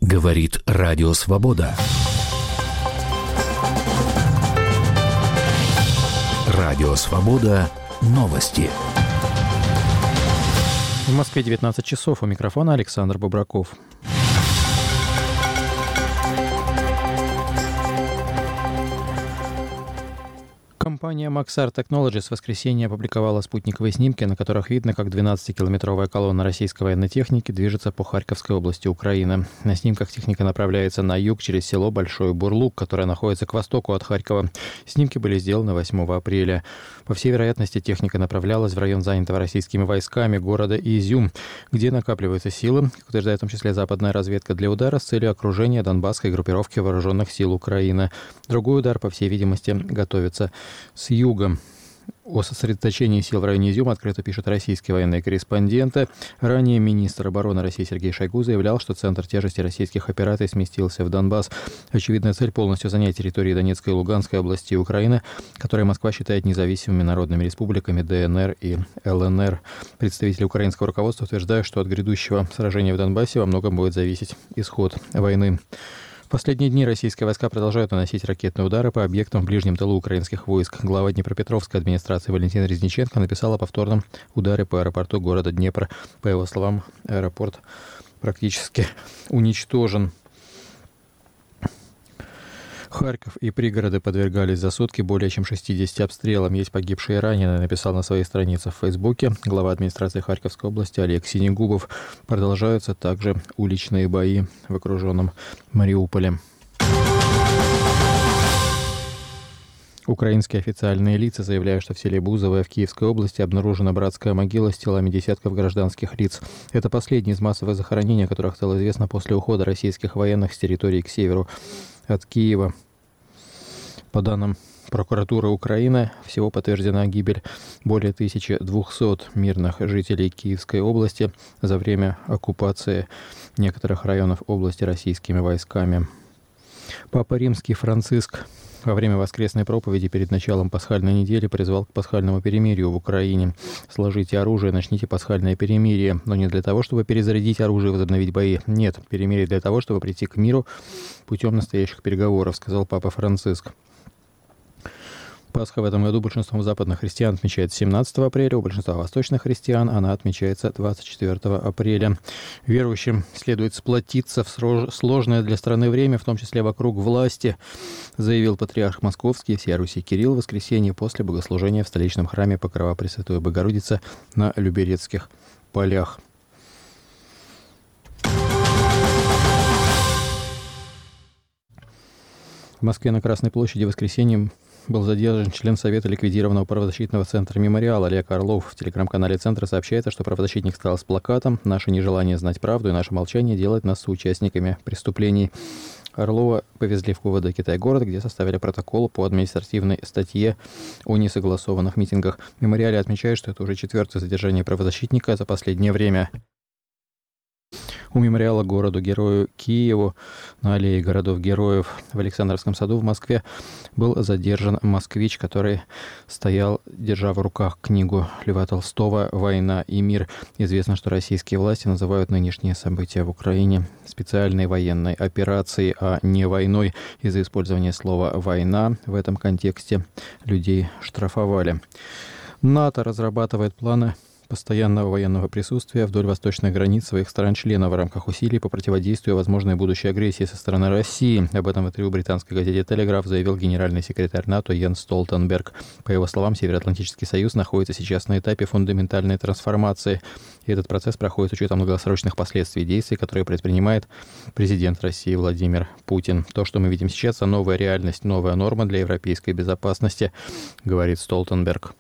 Говорит Радио Свобода. Радио Свобода. Новости. В Москве 19 часов. У микрофона Александр Бобраков. Компания Maxar Technologies в воскресенье опубликовала спутниковые снимки, на которых видно, как 12-километровая колонна российской военной техники движется по Харьковской области Украины. На снимках техника направляется на юг через село Большой Бурлук, которое находится к востоку от Харькова. Снимки были сделаны 8 апреля. По всей вероятности, техника направлялась в район, занятого российскими войсками города Изюм, где накапливаются силы, как утверждает в том числе западная разведка, для удара с целью окружения донбасской группировки вооруженных сил Украины. Другой удар, по всей видимости, готовится с юга. О сосредоточении сил в районе Изюма открыто пишут российские военные корреспонденты. Ранее министр обороны России Сергей Шойгу заявлял, что центр тяжести российских операций сместился в Донбасс. Очевидная цель — полностью занять территории Донецкой и Луганской областей Украины, которые Москва считает независимыми народными республиками ДНР и ЛНР. Представители украинского руководства утверждают, что от грядущего сражения в Донбассе во многом будет зависеть исход войны. В последние дни российские войска продолжают наносить ракетные удары по объектам в ближнем тылу украинских войск. Глава Днепропетровской администрации Валентин Резниченко написал о повторном ударе по аэропорту города Днепр. По его словам, аэропорт практически уничтожен. Харьков и пригороды подвергались за сутки более чем 60 обстрелам. Есть погибшие и раненые, написал на своей странице в Фейсбуке глава администрации Харьковской области Олег Синегубов. Продолжаются также уличные бои в окруженном Мариуполе. Украинские официальные лица заявляют, что в селе Бузовое в Киевской области обнаружена братская могила с телами десятков гражданских лиц. Это последнее из массовых захоронений, о которых стало известно после ухода российских военных с территории к северу от Киева. По данным прокуратуры Украины, всего подтверждена гибель более 1200 мирных жителей Киевской области за время оккупации некоторых районов области российскими войсками. Папа Римский Франциск во время воскресной проповеди перед началом пасхальной недели призвал к пасхальному перемирию в Украине. «Сложите оружие, начните пасхальное перемирие». Но не для того, чтобы перезарядить оружие и возобновить бои. Нет, перемирие для того, чтобы прийти к миру путем настоящих переговоров, сказал Папа Франциск. Пасха в этом году большинством западных христиан отмечается 17 апреля, у большинства восточных христиан она отмечается 24 апреля. Верующим следует сплотиться в сложное для страны время, в том числе вокруг власти, заявил патриарх Московский всея Руси Кирилл в воскресенье после богослужения в столичном храме Покрова Пресвятой Богородицы на Люберецких полях. В Москве на Красной площади в воскресенье был задержан член Совета ликвидированного правозащитного центра «Мемориал» Олег Орлов. В телеграм-канале центра сообщается, что правозащитник стоял с плакатом «Наше нежелание знать правду и наше молчание делает нас соучастниками преступлений». Орлова повезли в КУВД Китай-город, где составили протокол по административной статье о несогласованных митингах. В «Мемориале» отмечают, что это уже 4-е задержание правозащитника за последнее время. У мемориала городу-герою Киеву на аллее городов-героев в Александровском саду в Москве был задержан москвич, который стоял, держа в руках книгу Льва Толстого «Война и мир». Известно, что российские власти называют нынешние события в Украине специальной военной операцией, а не войной. Из-за использования слова «война» в этом контексте людей штрафовали. НАТО разрабатывает планы постоянного военного присутствия вдоль восточных границ своих стран-членов в рамках усилий по противодействию возможной будущей агрессии со стороны России. Об этом в интервью британской газете «Телеграф» заявил генеральный секретарь НАТО Йенс Столтенберг. По его словам, Североатлантический союз находится сейчас на этапе фундаментальной трансформации. И этот процесс проходит с учетом долгосрочных последствий действий, которые предпринимает президент России Владимир Путин. То, что мы видим сейчас, это новая реальность, новая норма для европейской безопасности, говорит Столтенберг.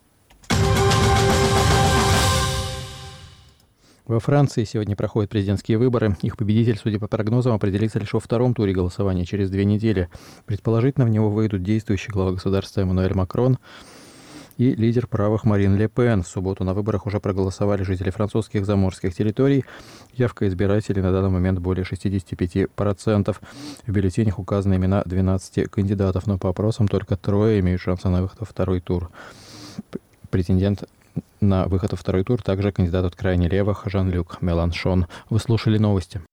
Во Франции сегодня проходят президентские выборы. Их победитель, судя по прогнозам, определится лишь во втором туре голосования через 2 недели. Предположительно, в него выйдут действующий глава государства Эммануэль Макрон и лидер правых Марин Ле Пен. В субботу на выборах уже проголосовали жители французских заморских территорий. Явка избирателей на данный момент более 65%. В бюллетенях указаны имена 12 кандидатов, но по опросам только 3 имеют шансы на выход во второй тур. Претендент на выход во второй тур также кандидат от крайне левых Жан-Люк Меланшон. Вы слушали новости.